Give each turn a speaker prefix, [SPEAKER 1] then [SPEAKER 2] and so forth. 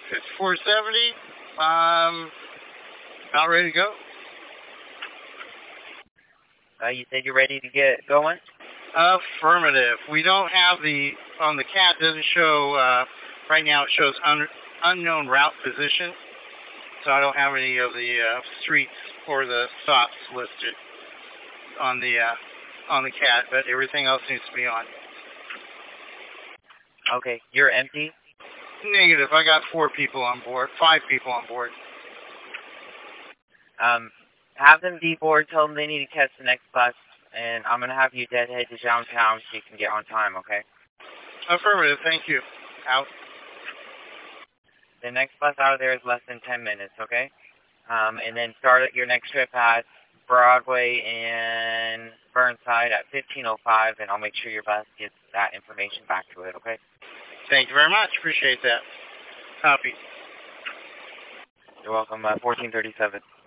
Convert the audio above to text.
[SPEAKER 1] 5470. About ready to go.
[SPEAKER 2] You said you're ready to get going?
[SPEAKER 1] Affirmative. We don't have on the CAT doesn't show, right now it shows unknown route position. So I don't have any of the streets or the stops listed on the CAT, but everything else needs to be on.
[SPEAKER 2] Okay, you're empty?
[SPEAKER 1] Negative. I got 5 people on board.
[SPEAKER 2] Have them deboard, tell them they need to catch the next bus, and I'm going to have you deadhead to downtown so you can get on time, okay?
[SPEAKER 1] Affirmative, thank you. Out.
[SPEAKER 2] The next bus out of there is less than 10 minutes, okay? And then start your next trip at Broadway and Burnside at 15:05, and I'll make sure your bus gets that information back to it, okay?
[SPEAKER 1] Thank you very much. Appreciate that. Copy.
[SPEAKER 2] You're welcome. 1437.